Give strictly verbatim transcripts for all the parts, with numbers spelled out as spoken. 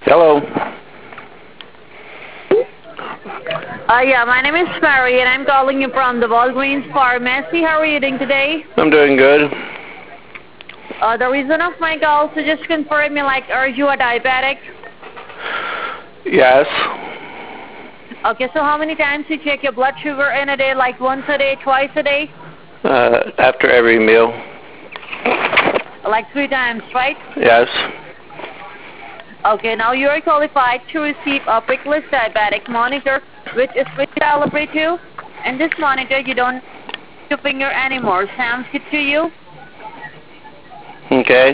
Hello. Uh, yeah, my name is Mary, and I'm calling you from the Walgreens Pharmacy. How are you doing today? I'm doing good. Uh, the reason of my call, so just confirm me, like, are you a diabetic? Yes. Okay, so how many times you check your blood sugar in a day, like once a day, twice a day? Uh, after every meal. Like three times, right? Yes. Okay, now you are qualified to receive a prickless diabetic monitor, which is recalibrate you. In this monitor, you don't need to finger anymore. Sounds good to you? Okay.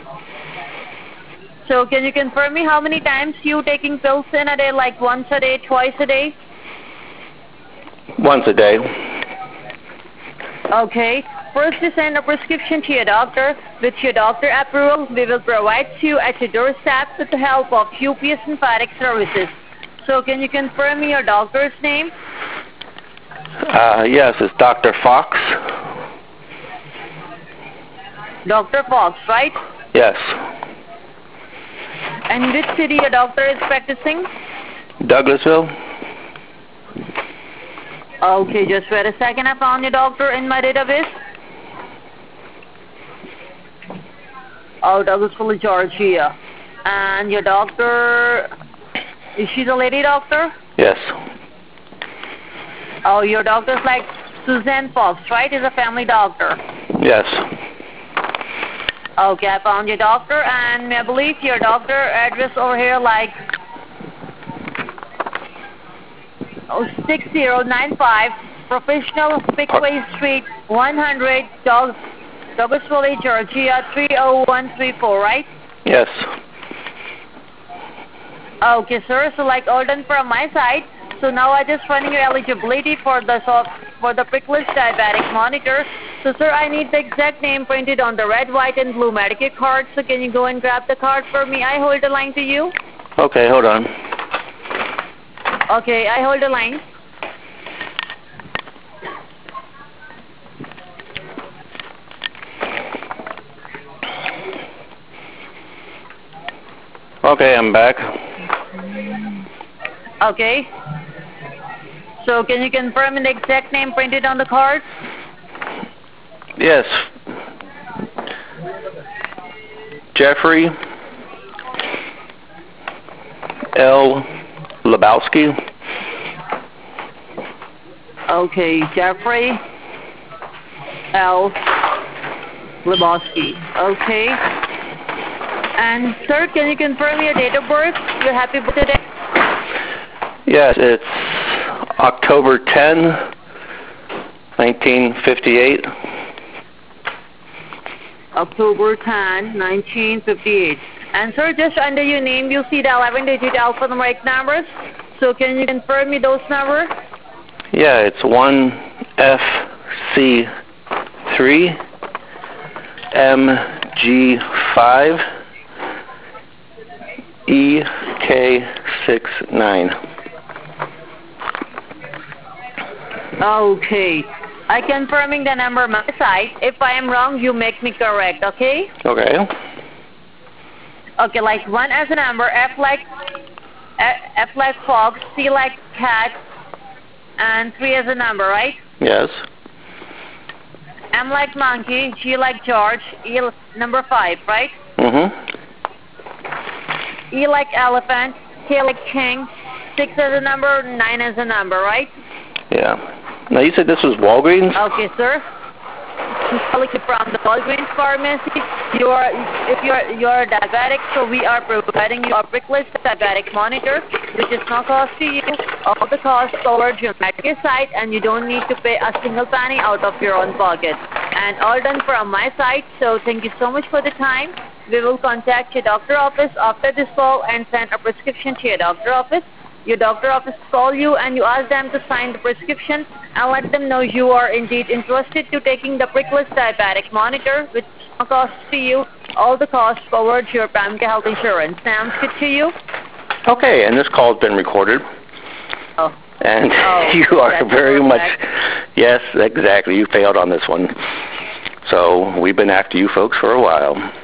So can you confirm me how many times you taking pills in a day, like once a day, twice a day? Once a day. Okay. First, you send a prescription to your doctor. With your doctor approval, we will provide you at your doorstep with the help of U P S Lymphatic Services. So can you confirm me your doctor's name? Uh, yes, it's Doctor Fox. Doctor Fox, right? Yes. And which city your doctor is practicing? Douglasville. Okay, just wait a second. I found your doctor in my database. Oh, Douglasville, Georgia. And your doctor, is she the lady doctor? Yes. Oh, your doctor's like Suzanne Fox, right? Is a family doctor. Yes. Okay, I found your doctor, and I believe your doctor address over here, like oh, six zero nine five Professional Pickway Street, one hundred, Doug Douglasville, Georgia, three oh one three four, right? Yes. Okay, sir. So like all done from my side. So now I just running your eligibility for the soft, for the prickless diabetic monitor. So sir, I need the exact name printed on the red, white, and blue Medicare card. So can you go and grab the card for me? I hold the line to you. Okay, hold on. Okay, I hold the line. Okay, I'm back. Okay. So can you confirm the exact name printed on the card? Yes. Jeffrey L. Lebowski. Okay, Jeffrey L. Lebowski. Okay. And sir, can you confirm your date of birth? Your happy birthday? Yes, it's October tenth, nineteen fifty-eight. October tenth, nineteen fifty-eight. And sir, just under your name, you see the eleven digit alphanumeric numbers. So can you confirm me those numbers? Yeah, it's one F C three M G five E K six nine. Okay. I confirming the number on my side. If I am wrong, you make me correct, okay? Okay. Okay, like one as a number, F like F, F like fox, C like cat, and three as a number, right? Yes. M like monkey, G like George, E number five, right? Mm-hmm. E like elephant, K like king, six as a number, nine as a number, right? Yeah. Now you said this was Walgreens? Okay, sir. I'm calling you from the Walgreens Pharmacy. You are, if you are, you are diabetic, so we are providing you a prickless diabetic monitor, which is no cost to you. All the costs covered your Medicare side, and you don't need to pay a single penny out of your own pocket. And all done from my side. So thank you so much for the time. We will contact your doctor office after this call and send a prescription to your doctor office. Your doctor office call you and you ask them to sign the prescription and let them know you are indeed interested to taking the prickless diabetic monitor, which costs to you. All the costs covered your Prime Care Health Insurance. Sounds good to you? Okay, and this call's been recorded. Oh. And oh, you are very much, yes, exactly. You failed on this one. So we've been after you folks for a while.